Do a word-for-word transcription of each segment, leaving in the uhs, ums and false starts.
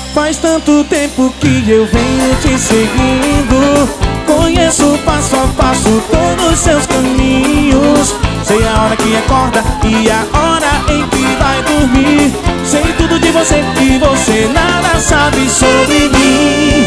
Faz tanto tempo que eu venho te seguindo. Conheço passo a passo todos os seus caminhos. Sei a hora que acorda e a hora em que vai dormir. Sei tudo de você e você nada sabe sobre mim.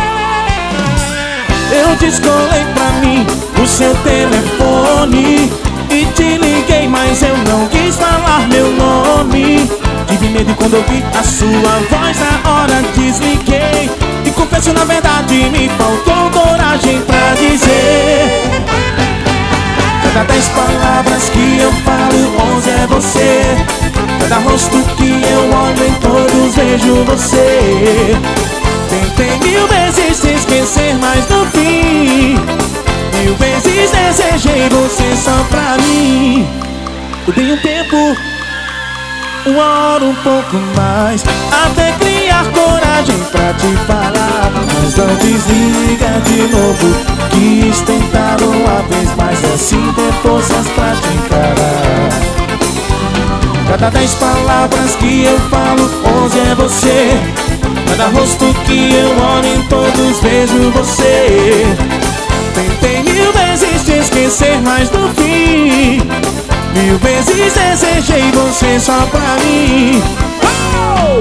Eu descolei pra mim o seu telefone e te liguei, mas eu não quis falar meu nome. Tive medo quando ouvi a sua voz, na hora desliguei. E confesso, na verdade, me faltou coragem pra dizer. Cada dez palavras que eu falo, onze é você. Cada rosto que eu olho, em todos vejo você. Tentei mil vezes te esquecer, mas no fim mil vezes desejei você só pra mim. Eu dei um tempo, uma hora, um pouco mais, até criar coragem pra te falar. Mas não desliga de novo, quis tentar uma vez mais, assim ter forças pra te encarar. Cada dez palavras que eu falo, onze é você. Cada rosto que eu olho, em todos vejo você. Tentei mil vezes te esquecer, mas no fim mil vezes desejei você só pra mim. Oh!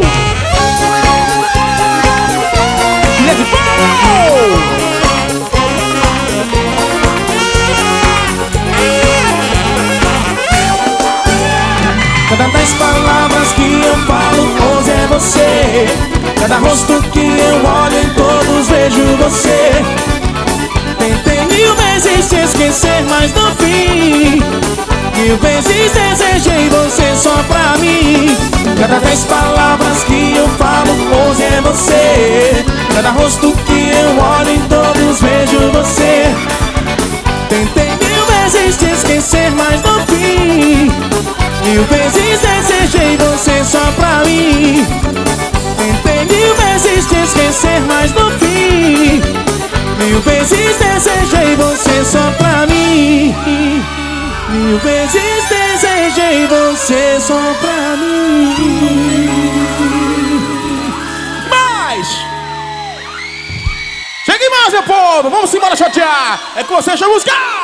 Let's go! Cada dez palavras que eu falo, onze é você. Cada rosto que eu olho, em todos vejo você. Tentei mil vezes te esquecer, mas no fim mil vezes desejei você só pra mim. Cada dez palavras que eu falo, onze é você. Cada rosto que eu olho, em todos vejo você. Tentei mil vezes te esquecer, mas no fim mil vezes desejei você só pra mim. Tentei mil vezes te esquecer, mas no fim mil vezes desejei você só pra mim. Mil vezes desejei você só pra mim. Mais! Chegue mais, meu povo! Vamos embora chatear! É com você, a música!